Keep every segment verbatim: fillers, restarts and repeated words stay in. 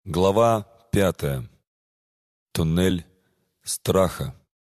Глава пятая. Туннель страха.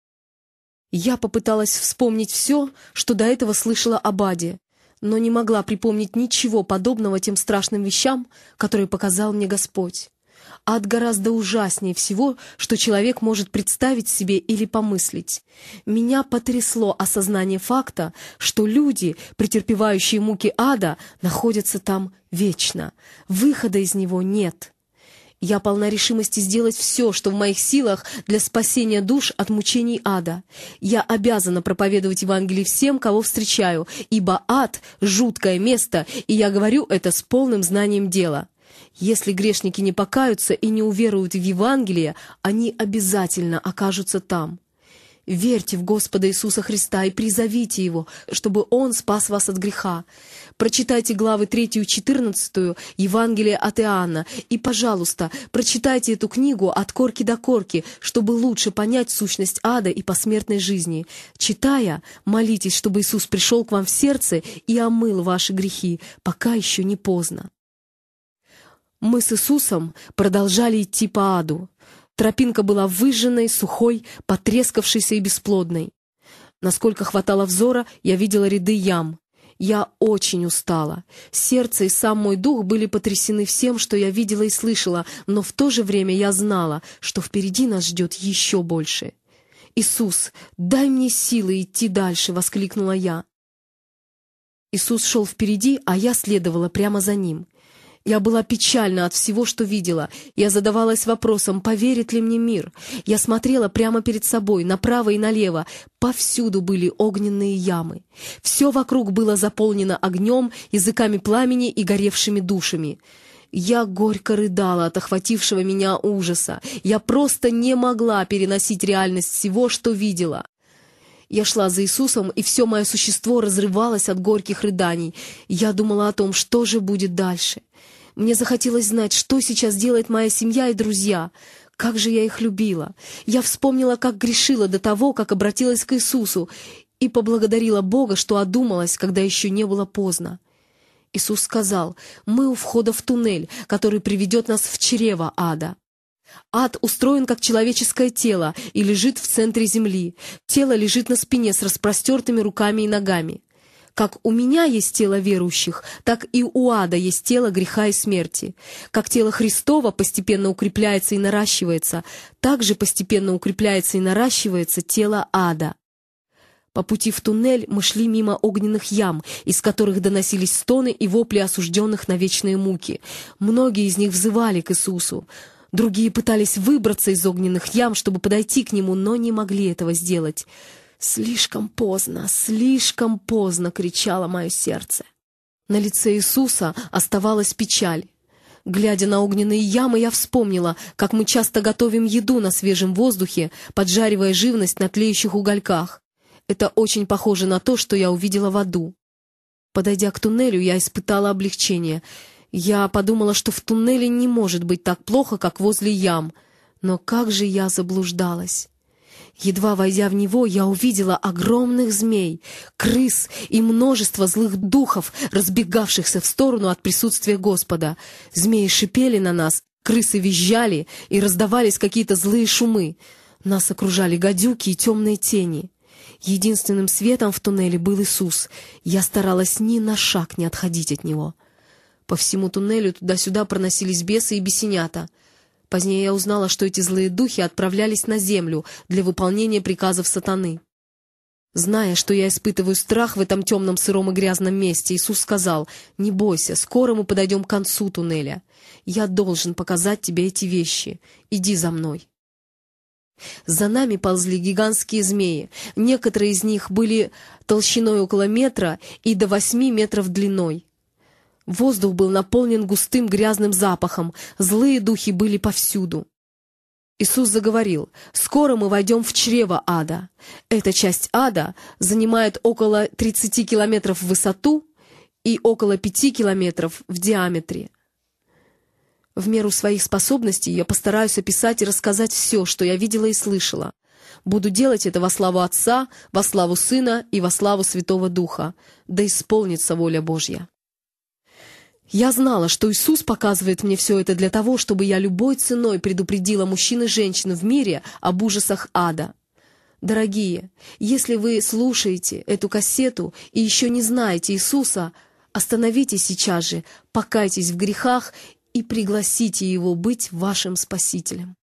Я попыталась вспомнить все, что до этого слышала об аде, но не могла припомнить ничего подобного тем страшным вещам, которые показал мне Господь. Ад гораздо ужаснее всего, что человек может представить себе или помыслить. Меня потрясло осознание факта, что люди, претерпевающие муки ада, находятся там вечно. Выхода из него нет. Я полна решимости сделать все, что в моих силах для спасения душ от мучений ада. Я обязана проповедовать Евангелие всем, кого встречаю, ибо ад — жуткое место, и я говорю это с полным знанием дела. Если грешники не покаются и не уверуют в Евангелие, они обязательно окажутся там. Верьте в Господа Иисуса Христа и призовите Его, чтобы Он спас вас от греха. Прочитайте главы третью и четырнадцатую Евангелия от Иоанна и, пожалуйста, прочитайте эту книгу от корки до корки, чтобы лучше понять сущность ада и посмертной жизни. Читая, молитесь, чтобы Иисус пришел к вам в сердце и омыл ваши грехи, пока еще не поздно. Мы с Иисусом продолжали идти по аду. Тропинка была выжженной, сухой, потрескавшейся и бесплодной. Насколько хватало взора, я видела ряды ям. Я очень устала. Сердце и сам мой дух были потрясены всем, что я видела и слышала, но в то же время я знала, что впереди нас ждет еще больше. «Иисус, дай мне силы идти дальше!» — воскликнула я. Иисус шел впереди, а я следовала прямо за Ним. Я была печальна от всего, что видела. Я задавалась вопросом, поверит ли мне мир. Я смотрела прямо перед собой, направо и налево. Повсюду были огненные ямы. Все вокруг было заполнено огнем, языками пламени и горевшими душами. Я горько рыдала от охватившего меня ужаса. Я просто не могла переносить реальность всего, что видела. Я шла за Иисусом, и все мое существо разрывалось от горьких рыданий. Я думала о том, что же будет дальше. Мне захотелось знать, что сейчас делает моя семья и друзья. Как же я их любила. Я вспомнила, как грешила до того, как обратилась к Иисусу, и поблагодарила Бога, что одумалась, когда еще не было поздно. Иисус сказал: «Мы у входа в туннель, который приведет нас в чрево ада». Ад устроен как человеческое тело и лежит в центре земли. Тело лежит на спине с распростертыми руками и ногами. Как у меня есть тело верующих, так и у ада есть тело греха и смерти. Как тело Христово постепенно укрепляется и наращивается, так же постепенно укрепляется и наращивается тело ада. По пути в туннель мы шли мимо огненных ям, из которых доносились стоны и вопли осужденных на вечные муки. Многие из них взывали к Иисусу. Другие пытались выбраться из огненных ям, чтобы подойти к Нему, но не могли этого сделать. «Слишком поздно, слишком поздно!» — кричало мое сердце. На лице Иисуса оставалась печаль. Глядя на огненные ямы, я вспомнила, как мы часто готовим еду на свежем воздухе, поджаривая живность на тлеющих угольках. Это очень похоже на то, что я увидела в аду. Подойдя к туннелю, я испытала облегчение. Я подумала, что в туннеле не может быть так плохо, как возле ям. Но как же я заблуждалась! Едва войдя в него, я увидела огромных змей, крыс и множество злых духов, разбегавшихся в сторону от присутствия Господа. Змеи шипели на нас, крысы визжали, и раздавались какие-то злые шумы. Нас окружали гадюки и темные тени. Единственным светом в туннеле был Иисус. Я старалась ни на шаг не отходить от Него. По всему туннелю туда-сюда проносились бесы и бесенята. Позднее я узнала, что эти злые духи отправлялись на землю для выполнения приказов сатаны. Зная, что я испытываю страх в этом темном, сыром и грязном месте, Иисус сказал: «Не бойся, скоро мы подойдем к концу туннеля. Я должен показать тебе эти вещи. Иди за мной». За нами ползли гигантские змеи. Некоторые из них были толщиной около метра и до восьми метров длиной. Воздух был наполнен густым грязным запахом, злые духи были повсюду. Иисус заговорил: «Скоро мы войдем в чрево ада. Эта часть ада занимает около тридцати километров в высоту и около пяти километров в диаметре». В меру своих способностей я постараюсь описать и рассказать все, что я видела и слышала. Буду делать это во славу Отца, во славу Сына и во славу Святого Духа. Да исполнится воля Божья. Я знала, что Иисус показывает мне все это для того, чтобы я любой ценой предупредила мужчин и женщин в мире об ужасах ада. Дорогие, если вы слушаете эту кассету и еще не знаете Иисуса, остановитесь сейчас же, покайтесь в грехах и пригласите Его быть вашим Спасителем.